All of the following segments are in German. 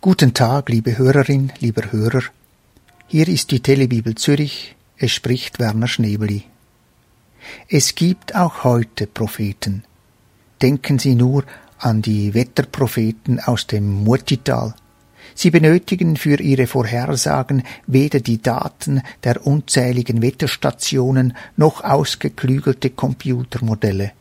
Guten Tag, liebe Hörerin, lieber Hörer. Hier ist die Telebibel Zürich, es spricht Werner Schnebeli. Es gibt auch heute Propheten. Denken Sie nur an die Wetterpropheten aus dem Murtital. Sie benötigen für ihre Vorhersagen weder die Daten der unzähligen Wetterstationen noch ausgeklügelte Computermodelle.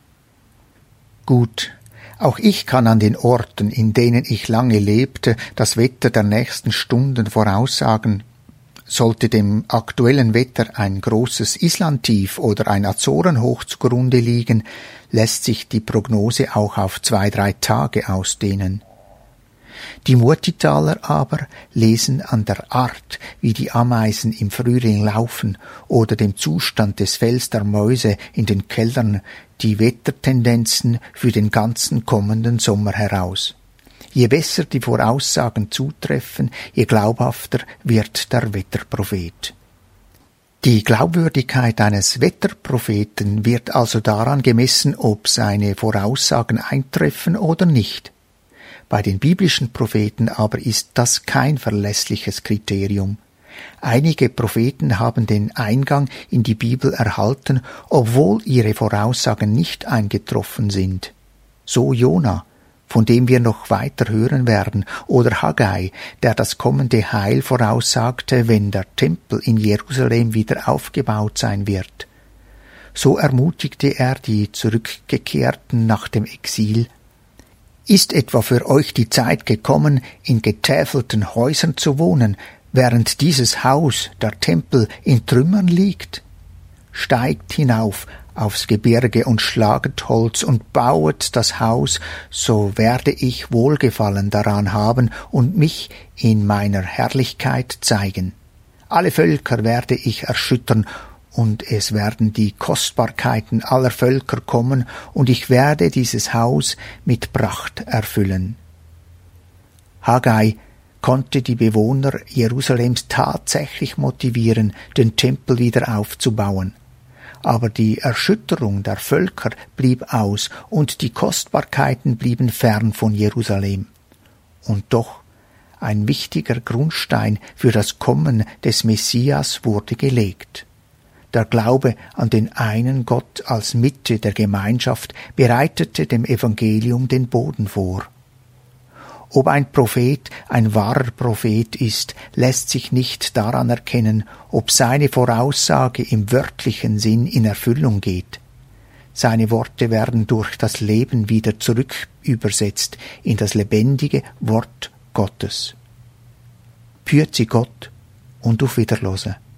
Gut, auch ich kann an den Orten, in denen ich lange lebte, das Wetter der nächsten Stunden voraussagen. Sollte dem aktuellen Wetter ein großes Islandtief oder ein Azorenhoch zugrunde liegen, lässt sich die Prognose auch auf 2-3 Tage ausdehnen. Die Murtitaler aber lesen an der Art, wie die Ameisen im Frühling laufen oder dem Zustand des Fells der Mäuse in den Kellern die Wettertendenzen für den ganzen kommenden Sommer heraus. Je besser die Voraussagen zutreffen, je glaubhafter wird der Wetterprophet. Die Glaubwürdigkeit eines Wetterpropheten wird also daran gemessen, ob seine Voraussagen eintreffen oder nicht. Bei den biblischen Propheten aber ist das kein verlässliches Kriterium. Einige Propheten haben den Eingang in die Bibel erhalten, obwohl ihre Voraussagen nicht eingetroffen sind. So Jona, von dem wir noch weiter hören werden, oder Haggai, der das kommende Heil voraussagte, wenn der Tempel in Jerusalem wieder aufgebaut sein wird. So ermutigte er die Zurückgekehrten nach dem Exil. Ist etwa für euch die Zeit gekommen, in getäfelten Häusern zu wohnen, während dieses Haus, der Tempel, in Trümmern liegt? Steigt hinauf aufs Gebirge und schlaget Holz und bauet das Haus, so werde ich Wohlgefallen daran haben und mich in meiner Herrlichkeit zeigen. Alle Völker werde ich erschüttern, und es werden die Kostbarkeiten aller Völker kommen, und ich werde dieses Haus mit Pracht erfüllen. Haggai konnte die Bewohner Jerusalems tatsächlich motivieren, den Tempel wieder aufzubauen. Aber die Erschütterung der Völker blieb aus, und die Kostbarkeiten blieben fern von Jerusalem. Und doch, ein wichtiger Grundstein für das Kommen des Messias wurde gelegt. Der Glaube an den einen Gott als Mitte der Gemeinschaft bereitete dem Evangelium den Boden vor. Ob ein Prophet ein wahrer Prophet ist, lässt sich nicht daran erkennen, ob seine Voraussage im wörtlichen Sinn in Erfüllung geht. Seine Worte werden durch das Leben wieder zurückübersetzt in das lebendige Wort Gottes. Püezi Gott und auf Wiederhören.